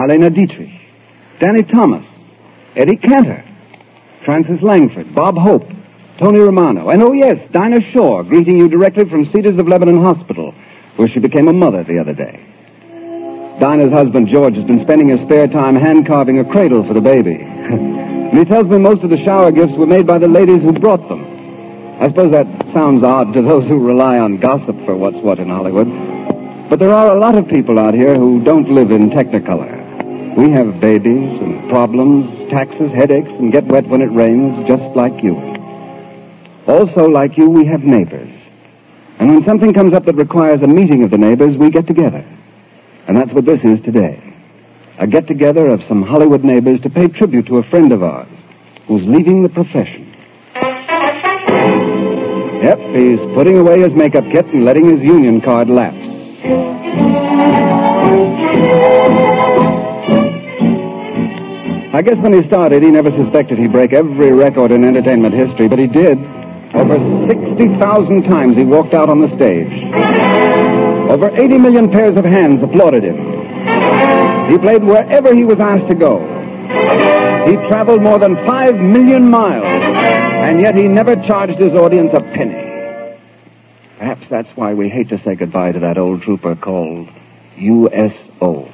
Marlene Dietrich, Danny Thomas, Eddie Cantor, Francis Langford, Bob Hope, Tony Romano, and, oh yes, Dinah Shore, greeting you directly from Cedars of Lebanon Hospital, where she became a mother the other day. Dinah's husband, George, has been spending his spare time hand-carving a cradle for the baby. And he tells me most of the shower gifts were made by the ladies who brought them. I suppose that sounds odd to those who rely on gossip for what's what in Hollywood. But there are a lot of people out here who don't live in Technicolor. We have babies and problems, taxes, headaches, and get wet when it rains, just like you. Also, like you, we have neighbors. And when something comes up that requires a meeting of the neighbors, we get together. And that's what this is today. A get-together of some Hollywood neighbors to pay tribute to a friend of ours who's leaving the profession. Yep, he's putting away his makeup kit and letting his union card lapse. I guess when he started, he never suspected he'd break every record in entertainment history, but he did. Over 60,000 times he walked out on the stage. Over 80 million pairs of hands applauded him. He played wherever he was asked to go. He traveled more than 5 million miles, and yet he never charged his audience a penny. Perhaps that's why we hate to say goodbye to that old trooper called USO.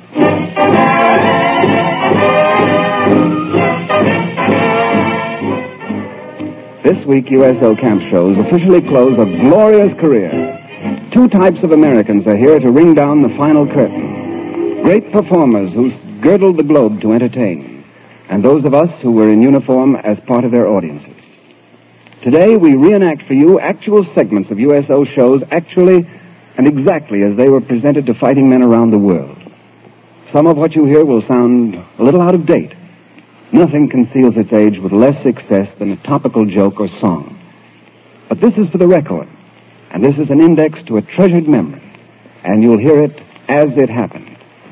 This week, USO camp shows officially close a glorious career. 2 types of Americans are here to ring down the final curtain. Great performers who girdled the globe to entertain, and those of us who were in uniform as part of their audiences. Today, we reenact for you actual segments of USO shows actually and exactly as they were presented to fighting men around the world. Some of what you hear will sound a little out of date. Nothing conceals its age with less success than a topical joke or song. But this is for the record, and this is an index to a treasured memory, and you'll hear it as it happened.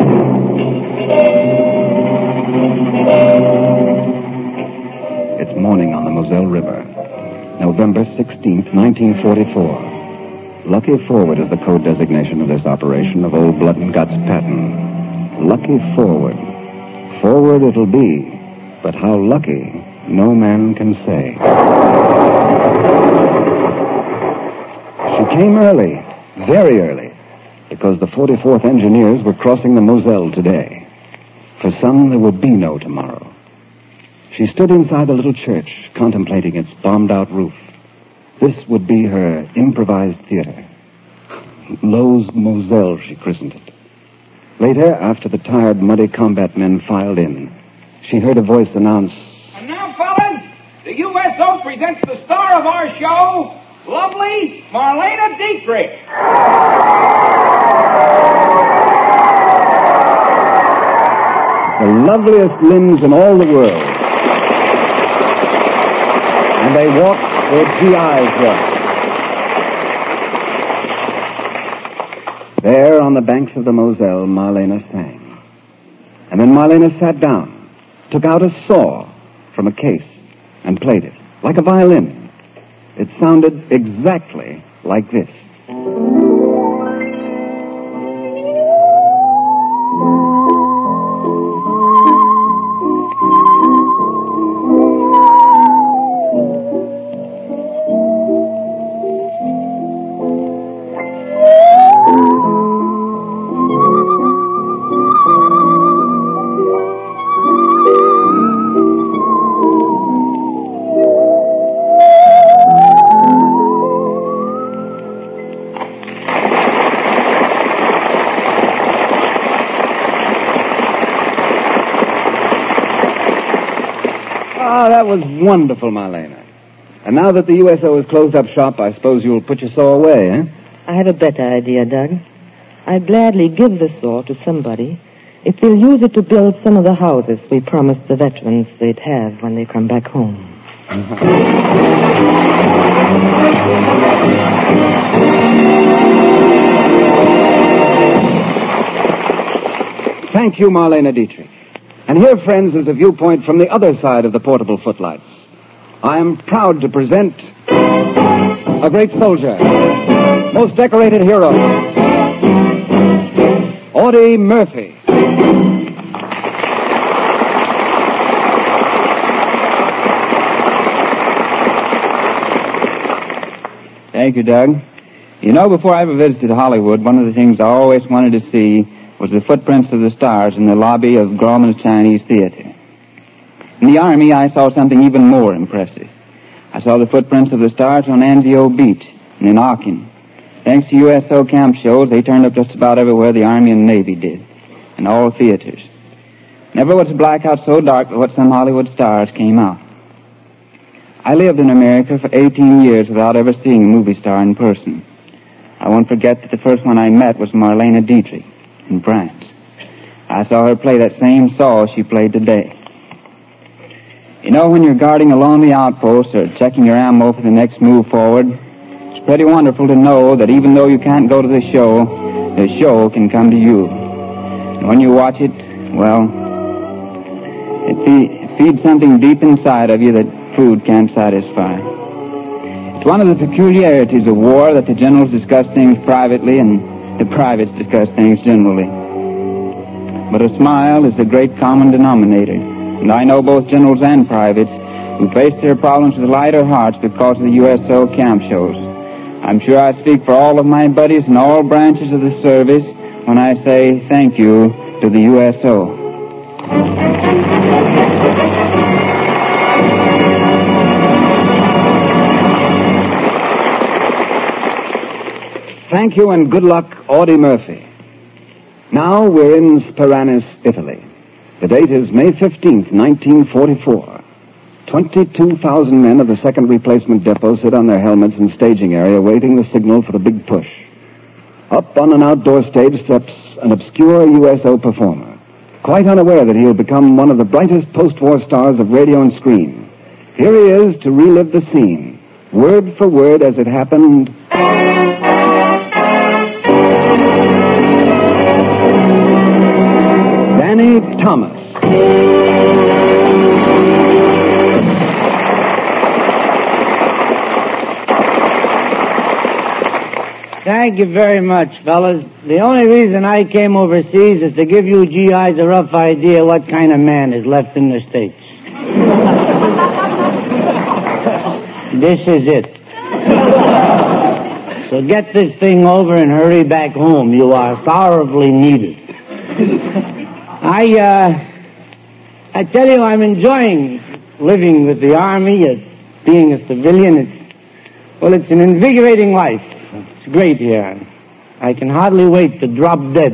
It's morning on the Moselle River, November 16th, 1944. Lucky Forward is the code designation of this operation of Old Blood and Guts Patton. Lucky Forward. Forward it'll be, but how lucky, no man can say. She came early, very early, because the 44th Engineers were crossing the Moselle today. For some, there would be no tomorrow. She stood inside the little church, contemplating its bombed-out roof. This would be her improvised theater. Lowe's Moselle, she christened it. Later, after the tired, muddy combat men filed in, she heard a voice announce, "And now, fellas, the USO presents the star of our show, lovely Marlene Dietrich." The loveliest limbs in all the world. And they walked where GIs walk. There on the banks of the Moselle, Marlene sang. And then Marlene sat down, took out a saw from a case, and played it, like a violin. It sounded exactly like this. That was wonderful, Marlene. And now that the USO has closed up shop, I suppose you'll put your saw away, eh? I have a better idea, Doug. I'd gladly give the saw to somebody if they'll use it to build some of the houses we promised the veterans they'd have when they come back home. Thank you, Marlene Dietrich. And here, friends, is a viewpoint from the other side of the portable footlights. I am proud to present a great soldier, most decorated hero, Audie Murphy. Thank you, Doug. You know, before I ever visited Hollywood, one of the things I always wanted to see was the footprints of the stars in the lobby of Grauman's Chinese Theater. In the Army, I saw something even more impressive. I saw the footprints of the stars on Anzio Beach and in Aachen. Thanks to USO camp shows, they turned up just about everywhere the Army and Navy did, in all theaters. Never was a blackout so dark but what some Hollywood stars came out. I lived in America for 18 years without ever seeing a movie star in person. I won't forget that the first one I met was Marlene Dietrich in France. I saw her play that same Saul she played today. You know, when you're guarding a lonely outpost or checking your ammo for the next move forward, it's pretty wonderful to know that even though you can't go to the show can come to you. And when you watch it, well, it feeds something deep inside of you that food can't satisfy. It's one of the peculiarities of war that the generals discuss things privately and the privates discuss things generally. But a smile is the great common denominator, and I know both generals and privates who face their problems with lighter hearts because of the USO camp shows. I'm sure I speak for all of my buddies in all branches of the service when I say thank you to the USO. Thank you and good luck, Audie Murphy. Now we're in Speranis, Italy. The date is May 15th, 1944. 22,000 men of the 2nd Replacement Depot sit on their helmets in staging area waiting the signal for the big push. Up on an outdoor stage steps an obscure USO performer, quite unaware that he'll become one of the brightest post-war stars of radio and screen. Here he is to relive the scene, word for word as it happened. Danny Thomas. Thank you very much, fellas. The only reason I came overseas is to give you GIs a rough idea what kind of man is left in the States. This is it. So get this thing over and hurry back home. You are sorrowfully needed. I tell you, I'm enjoying living with the Army, being a civilian. It's an invigorating life. It's great here. I can hardly wait to drop dead.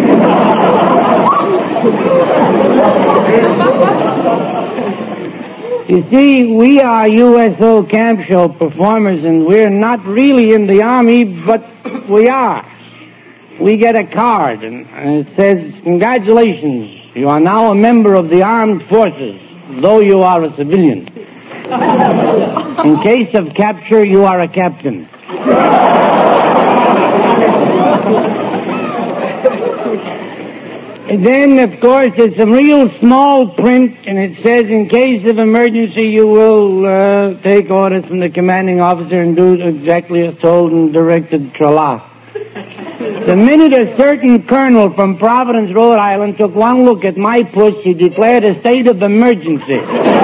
You see, we are USO camp show performers, and we're not really in the Army, but we are. We get a card, and it says, "Congratulations, you are now a member of the armed forces, though you are a civilian. In case of capture, you are a captain." And then, of course, it's a real small print, and it says, "In case of emergency, you will take orders from the commanding officer and do exactly as told and directed, tra-la." The minute a certain colonel from Providence, Rhode Island, took one look at my push, he declared a state of emergency.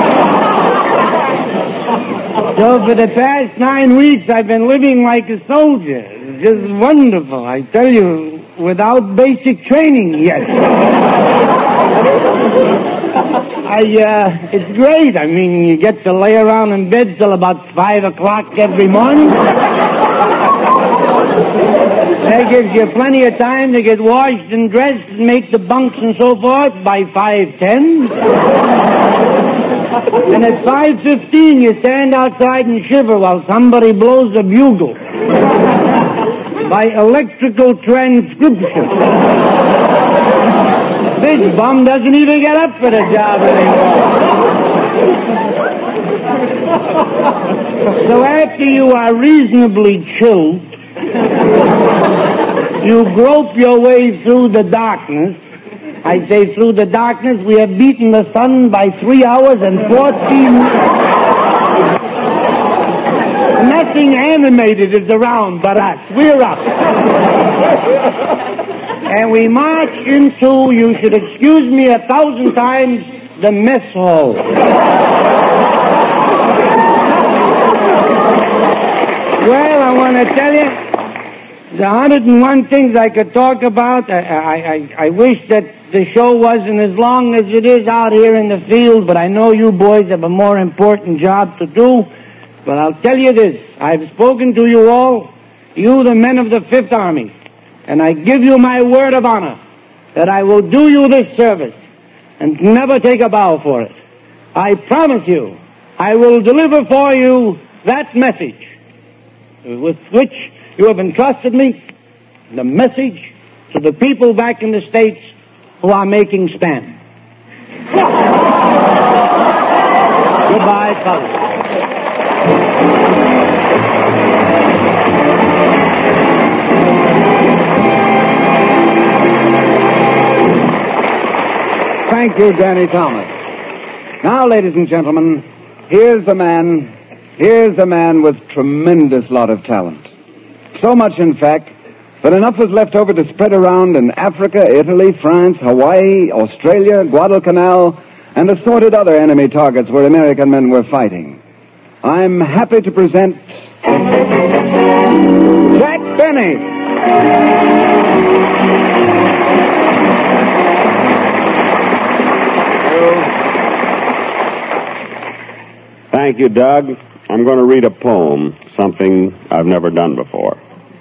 So for the past 9 weeks, I've been living like a soldier. It's just wonderful, I tell you, without basic training yet. It's great. I mean, you get to lay around in bed till about 5 o'clock every morning. That gives you plenty of time to get washed and dressed and make the bunks and so forth by 5:10. And at 5:15, you stand outside and shiver while somebody blows a bugle. By electrical transcription. This bum doesn't even get up for the job anymore. So after you are reasonably chilled, you grope your way through the darkness. I say through the darkness. We have beaten the sun by 3 hours and 14 minutes. Nothing animated is around but us. We're up. And we march into, you should excuse me 1,000 times, the mess hall. Well, I want to tell you, the 101 things I could talk about. I wish that the show wasn't as long as it is out here in the field, but I know you boys have a more important job to do. But I'll tell you this. I've spoken to you all, you the men of the Fifth Army, and I give you my word of honor that I will do you this service and never take a bow for it. I promise you, I will deliver for you that message with which you have entrusted me, the message to the people back in the States who are making spam. Goodbye, fellas. Thank you, Danny Thomas. Now, ladies and gentlemen, here's a man with tremendous lot of talent. So much, in fact, that enough was left over to spread around in Africa, Italy, France, Hawaii, Australia, Guadalcanal, and assorted other enemy targets where American men were fighting. I'm happy to present Jack Benny. Thank you, Doug. I'm going to read a poem, something I've never done before.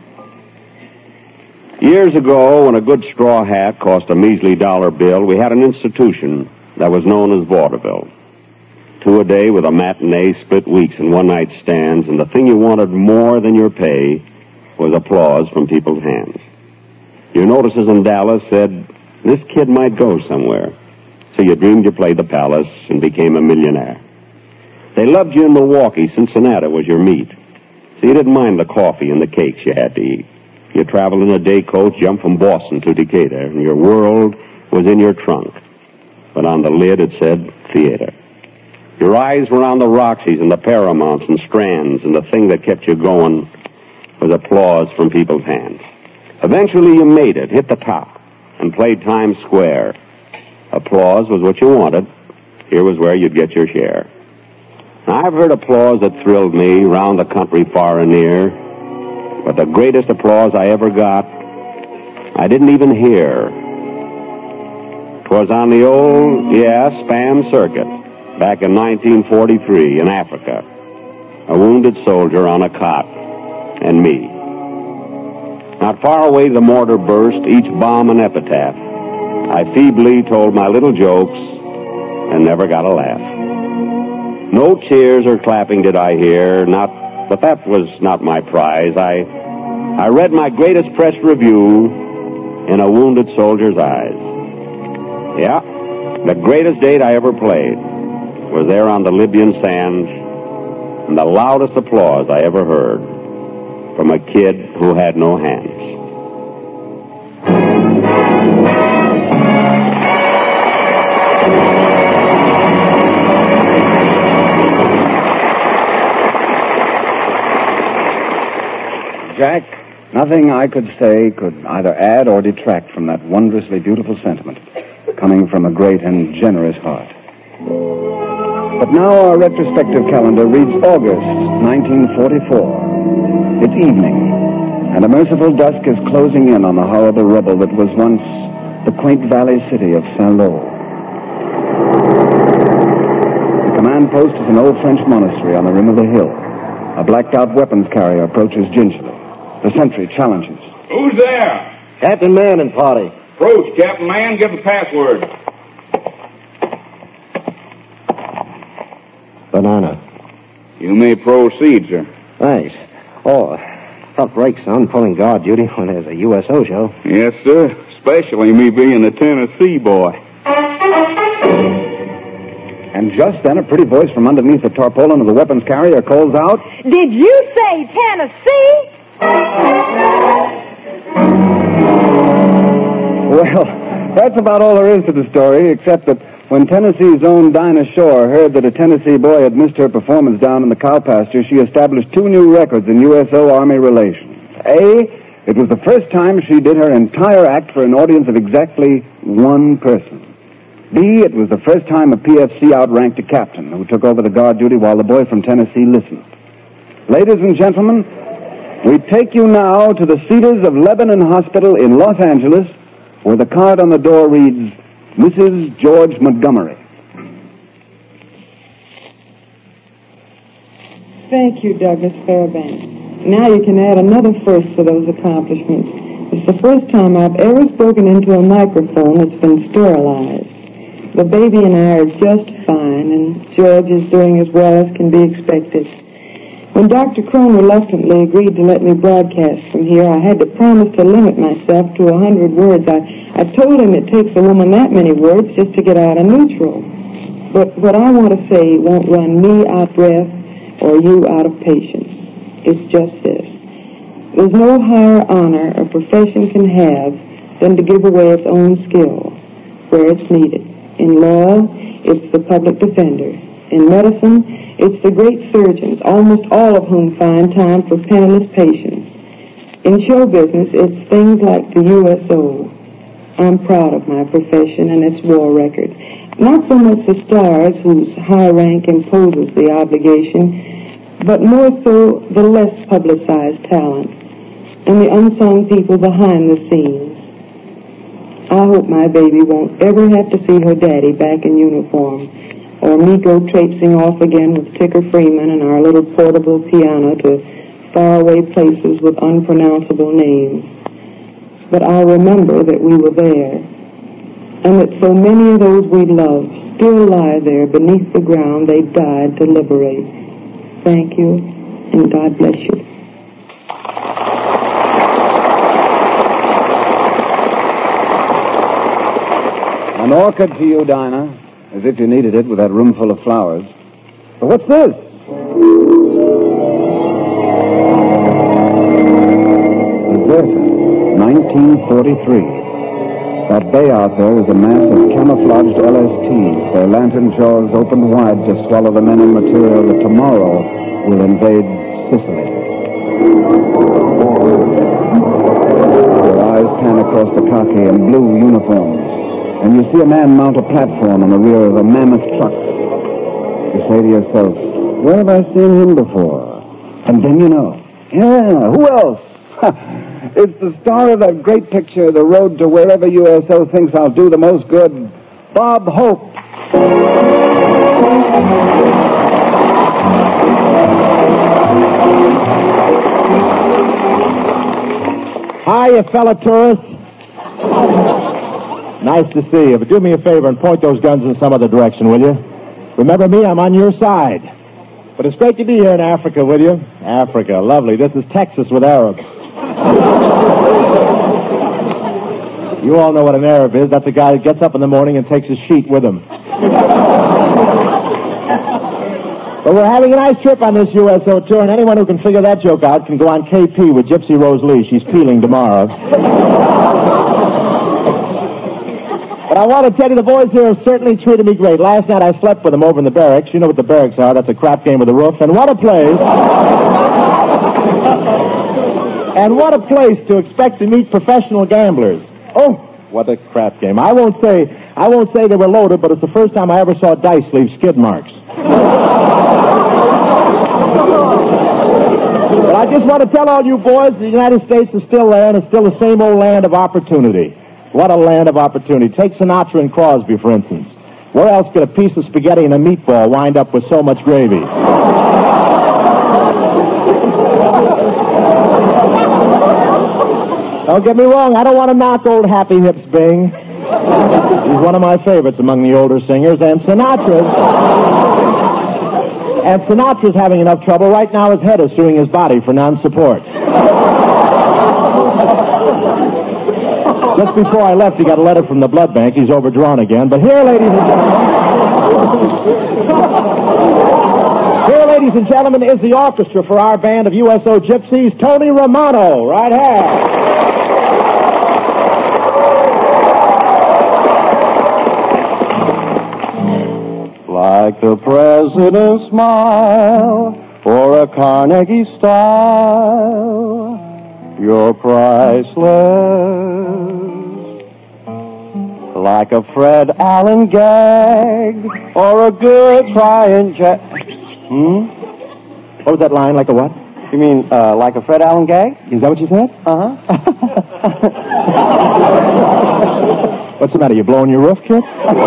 Years ago, when a good straw hat cost a measly $1 bill, we had an institution that was known as vaudeville. 2 a day with a matinee, split weeks, and one-night stands, and the thing you wanted more than your pay was applause from people's hands. Your notices in Dallas said, this kid might go somewhere. So you dreamed you played the Palace and became a millionaire. They loved you in Milwaukee. Cincinnati was your meet. So you didn't mind the coffee and the cakes you had to eat. You traveled in a day coach, jumped from Boston to Decatur, and your world was in your trunk. But on the lid it said theater. Your eyes were on the Roxys and the Paramounts and Strands, and the thing that kept you going was applause from people's hands. Eventually you made it, hit the top, and played Times Square. Applause was what you wanted. Here was where you'd get your share. Now, I've heard applause that thrilled me round the country far and near, but the greatest applause I ever got, I didn't even hear. 'Twas on the old, Spam circuit, back in 1943 in Africa. A wounded soldier on a cot, and me. Not far away the mortar burst, each bomb an epitaph. I feebly told my little jokes and never got a laugh. No cheers or clapping did I hear, but that was not my prize. I read my greatest press review in a wounded soldier's eyes. Yeah, the greatest date I ever played was there on the Libyan sands, and the loudest applause I ever heard from a kid who had no hands. Jack, nothing I could say could either add or detract from that wondrously beautiful sentiment coming from a great and generous heart. But now our retrospective calendar reads August 1944. It's evening, and a merciful dusk is closing in on the horrible rubble that was once the quaint valley city of Saint-Lô. The command post is an old French monastery on the rim of the hill. A blacked-out weapons carrier approaches gingerly. The sentry challenges. Who's there? Captain Mann and party. Approach, Captain Mann. Give the password. Banana. You may proceed, sir. Thanks. Oh, tough break, son, pulling guard duty when there's a USO show. Yes, sir. Especially me being a Tennessee boy. And just then a pretty voice from underneath the tarpaulin of the weapons carrier calls out, Did you say Tennessee? Well, that's about all there is to the story, except that when Tennessee's own Dinah Shore heard that a Tennessee boy had missed her performance down in the cow pasture, she established 2 new records in USO Army relations. A, it was the first time she did her entire act for an audience of exactly 1 person. B, it was the first time a PFC outranked a captain who took over the guard duty while the boy from Tennessee listened. Ladies and gentlemen, We take you now to the Cedars of Lebanon Hospital in Los Angeles, where the card on the door reads, Mrs. George Montgomery. Thank you, Douglas Fairbanks. Now you can add another first to those accomplishments. It's the first time I've ever spoken into a microphone that's been sterilized. The baby and I are just fine, and George is doing as well as can be expected. When Dr. Crone reluctantly agreed to let me broadcast from here, I had to promise to limit myself to 100 words. I told him it takes a woman that many words just to get out of neutral. But what I want to say won't run me out of breath or you out of patience. It's just this. There's no higher honor a profession can have than to give away its own skill where it's needed. In law, it's the public defender. In medicine, it's the great surgeons, almost all of whom find time for penniless patients. In show business, it's things like the USO. I'm proud of my profession and its war record. Not so much the stars whose high rank imposes the obligation, but more so the less publicized talent and the unsung people behind the scenes. I hope my baby won't ever have to see her daddy back in uniform, or me go traipsing off again with Ticker Freeman and our little portable piano to faraway places with unpronounceable names. But I'll remember that we were there, and that so many of those we loved still lie there beneath the ground they died to liberate. Thank you, and God bless you. An orchid for you, Dinah, as if you needed it with that room full of flowers. But what's this? Deserta, 1943. That bay out there is a mass of camouflaged LSTs, their lantern jaws opened wide to swallow the men and material that tomorrow will invade Sicily. Your eyes pan across the khaki and blue uniforms, and you see a man mount a platform on the rear of a mammoth truck. You say to yourself, where have I seen him before? And then you know. Yeah, who else? It's the star of that great picture, The Road to Wherever USO Thinks I'll Do the Most Good, Bob Hope. Hiya, fellow tourists. Nice to see you, but do me a favor and point those guns in some other direction, will you? Remember me, I'm on your side. But it's great to be here in Africa with you. Africa, lovely. This is Texas with Arabs. You all know what an Arab is. That's a guy that gets up in the morning and takes his sheet with him. But we're having a nice trip on this USO tour, and anyone who can figure that joke out can go on KP with Gypsy Rose Lee. She's peeling tomorrow. But I want to tell you, the boys here have certainly treated me great. Last night I slept with them over in the barracks. You know what the barracks are. That's a crap game with a roof. And what a place. And what a place to expect to meet professional gamblers. Oh, what a crap game. I won't say they were loaded, but it's the first time I ever saw dice leave skid marks. But I just want to tell all you boys, the United States is still there, and it's still the same old land of opportunity. What a land of opportunity. Take Sinatra and Crosby, for instance. Where else could a piece of spaghetti and a meatball wind up with so much gravy? Don't get me wrong, I don't want to knock old Happy Hips Bing. He's one of my favorites among the older singers, and Sinatra's having enough trouble. Right now his head is suing his body for non-support. Just before I left, he got a letter from the blood bank. He's overdrawn again. But here, ladies and gentlemen, is the orchestra for our band of USO Gypsies, Tony Romano. Right here. Like the president's smile or a Carnegie style, you're priceless. Like a Fred Allen gag or a good crying jack. What was that line? Like a what? You mean like a Fred Allen gag? Is that what you said? Uh-huh. What's the matter? You blowing your roof, kid?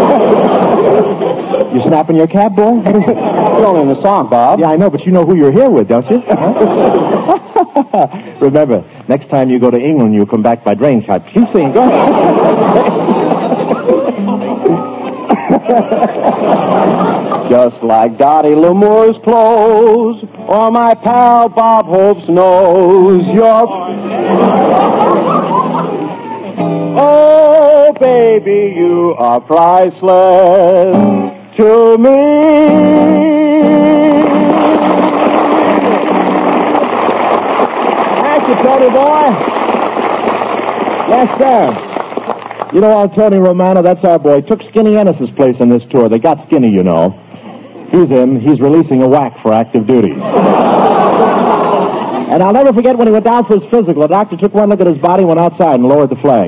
You snapping your cap, boy? It's only in the song, Bob. Yeah, I know, but you know who you're here with, don't you? Remember, next time you go to England, you come back by drain pipe. Keep singing. Go ahead. Just like Dottie Lamour's clothes, or my pal Bob Hope's nose, Oh, baby, you are priceless to me. Thank you, Tony boy. Yes, sir. You know old Tony Romano, that's our boy. Took Skinny Ennis's place in this tour. They got Skinny, you know. He's in. He's releasing a whack for active duty. And I'll never forget when he went down for his physical. The doctor took one look at his body, went outside, and lowered the flag.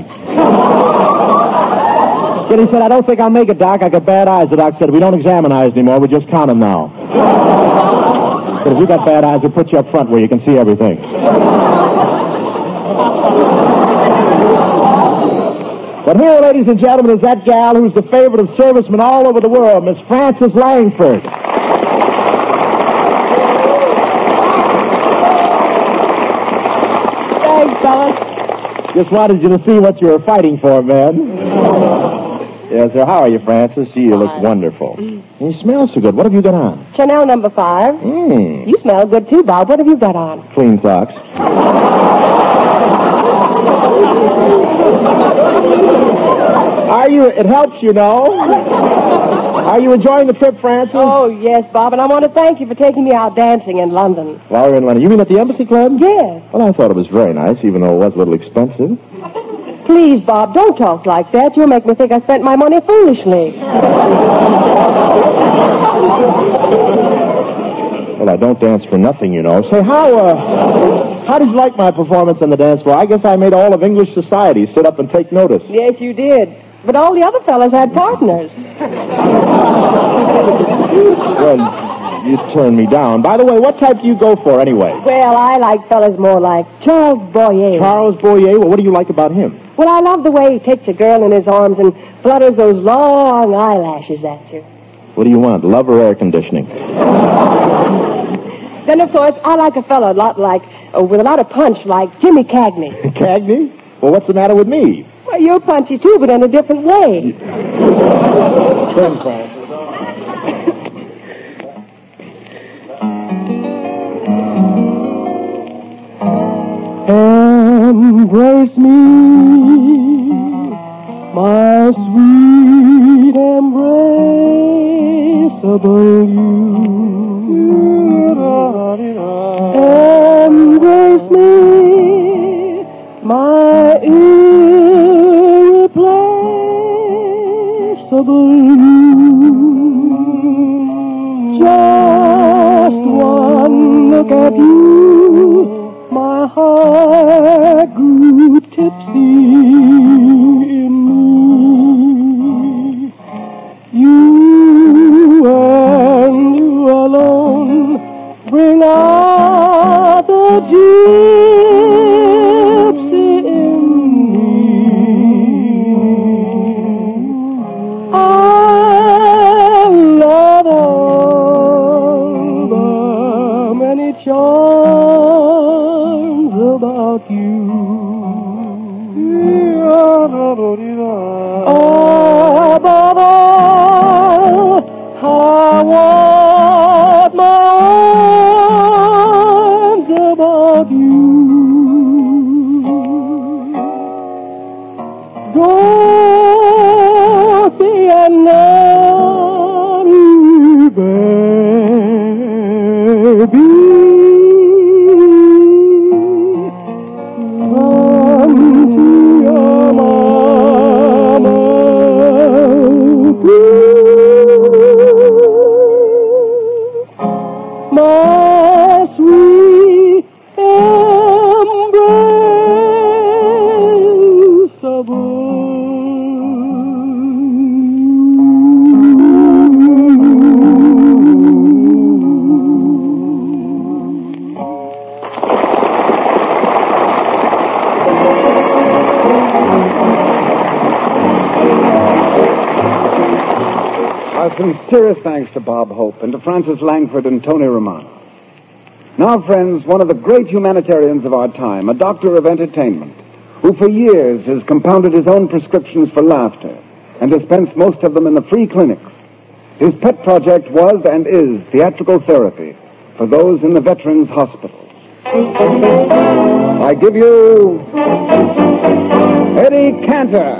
Skinny said, I don't think I'll make it, Doc. I got bad eyes. The doc said, we don't examine eyes anymore. We just count them now. But if you got bad eyes, we'll put you up front where you can see everything. But here, ladies and gentlemen, is that gal who's the favorite of servicemen all over the world, Miss Frances Langford. Thanks, Don. Just wanted you to see what you were fighting for, man. Yes, sir. How are you, Frances? Gee, you look wonderful. You smell so good. What have you got on? Chanel number 5. You smell good, too, Bob. What have you got on? Clean socks. Are you? It helps, you know. Are you enjoying the trip, Frances? Oh, yes, Bob, and I want to thank you for taking me out dancing in London. While we're in London. You mean at the Embassy Club? Yes. Well, I thought it was very nice, even though it was a little expensive. Please, Bob, don't talk like that. You'll make me think I spent my money foolishly. Well, I don't dance for nothing, you know. Say, how did you like my performance on the dance floor? I guess I made all of English society sit up and take notice. Yes, you did. But all the other fellas had partners. Well, you turned me down. By the way, what type do you go for, anyway? Well, I like fellas more like Charles Boyer. Charles Boyer? Well, what do you like about him? Well, I love the way he takes a girl in his arms and flutters those long eyelashes at you. What do you want, love or air conditioning? Then, of course, I like a fellow with a lot of punch, like Jimmy Cagney. Cagney? Well, what's the matter with me? Well, you're punchy, too, but in a different way. Turn, Frances. Embrace me, my sweet embraceable you. Embrace me, my irreplaceable you. Just one look at you, my heart grew tipsy in me. You and you alone bring out the gypsy in me. I love all the many charms about you. Above all, I want my arms about you. Dorothy and Nellie, baby. My sweet embraceable. Our sincerest thanks to Bob Hope and to Francis Langford and Tony Romano. Now, friends, one of the great humanitarians of our time, a doctor of entertainment, who for years has compounded his own prescriptions for laughter and dispensed most of them in the free clinics. His pet project was and is theatrical therapy for those in the Veterans Hospitals. I give you Eddie Cantor.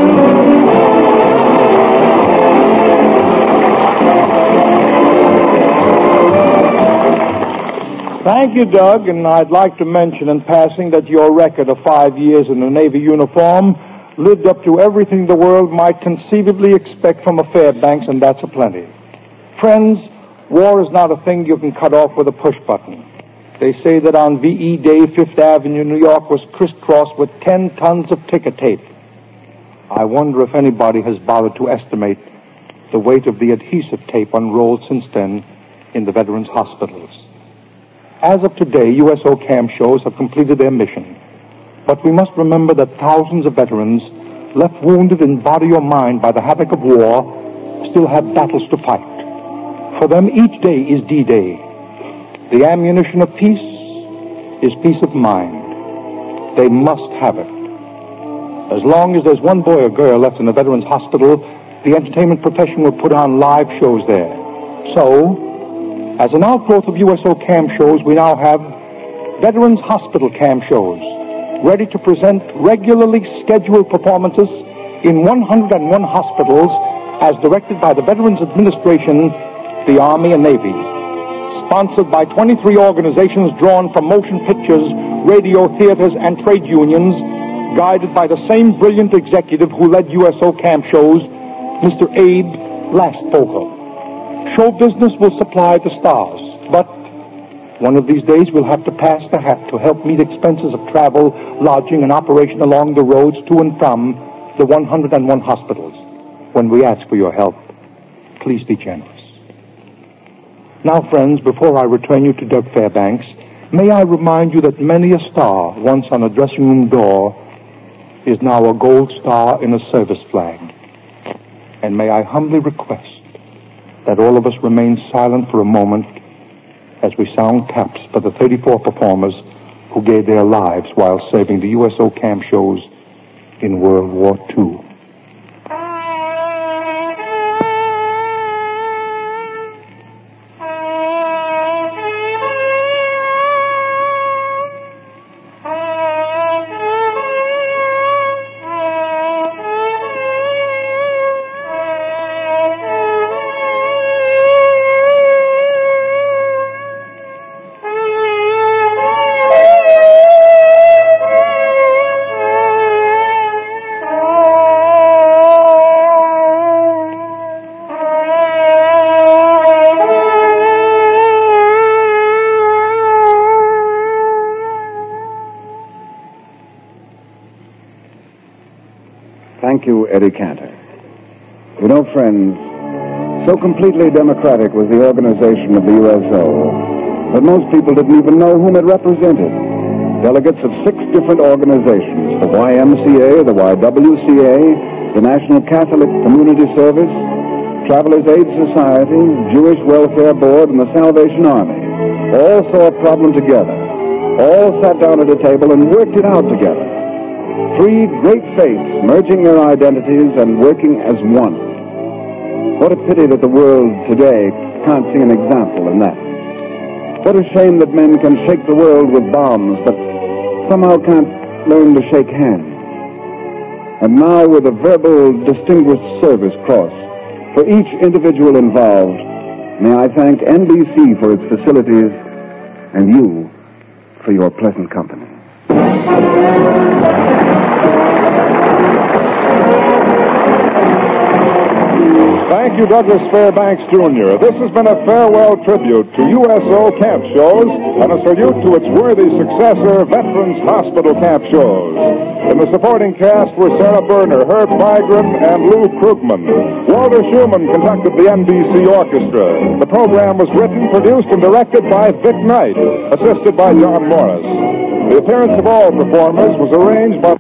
Thank you, Doug, and I'd like to mention in passing that your record of 5 years in a Navy uniform lived up to everything the world might conceivably expect from a Fairbanks, and that's aplenty. Friends, war is not a thing you can cut off with a push button. They say that on VE Day, 5th Avenue, New York was crisscrossed with 10 tons of ticker tape. I wonder if anybody has bothered to estimate the weight of the adhesive tape unrolled since then in the veterans' hospitals. As of today, USO camp shows have completed their mission. But we must remember that thousands of veterans, left wounded in body or mind by the havoc of war, still have battles to fight. For them, each day is D-Day. The ammunition of peace is peace of mind. They must have it. As long as there's one boy or girl left in a veterans hospital, the entertainment profession will put on live shows there. So, as an outgrowth of USO camp shows, we now have Veterans Hospital camp shows, ready to present regularly scheduled performances in 101 hospitals as directed by the Veterans Administration, the Army and Navy. Sponsored by 23 organizations drawn from motion pictures, radio, theaters, and trade unions, guided by the same brilliant executive who led USO camp shows, Mr. Abe Lastfogel. Show business will supply the stars, but one of these days we'll have to pass the hat to help meet expenses of travel, lodging, and operation along the roads to and from the 101 hospitals. When we ask for your help, please be generous. Now, friends, before I return you to Doug Fairbanks, may I remind you that many a star once on a dressing room door is now a gold star in a service flag. And may I humbly request that all of us remain silent for a moment as we sound taps for the 34 performers who gave their lives while serving the USO camp shows in World War II. Thank you, Eddie Cantor. You know, friends, so completely democratic was the organization of the USO that most people didn't even know whom it represented. Delegates of 6 different organizations, the YMCA, the YWCA, the National Catholic Community Service, Travelers Aid Society, Jewish Welfare Board, and the Salvation Army, all saw a problem together, all sat down at a table and worked it out together. 3 great faiths merging their identities and working as one. What a pity that the world today can't see an example in that. What a shame that men can shake the world with bombs, but somehow can't learn to shake hands. And now, with a verbal Distinguished Service Cross for each individual involved, may I thank NBC for its facilities and you for your pleasant company. Thank you, Douglas Fairbanks, Jr. This has been a farewell tribute to USO camp shows and a salute to its worthy successor, Veterans Hospital camp shows. In the supporting cast were Sarah Berner, Herb Vigran, and Lou Krugman. Walter Schumann conducted the NBC Orchestra. The program was written, produced, and directed by Vic Knight, assisted by John Morris. The appearance of all performers was arranged by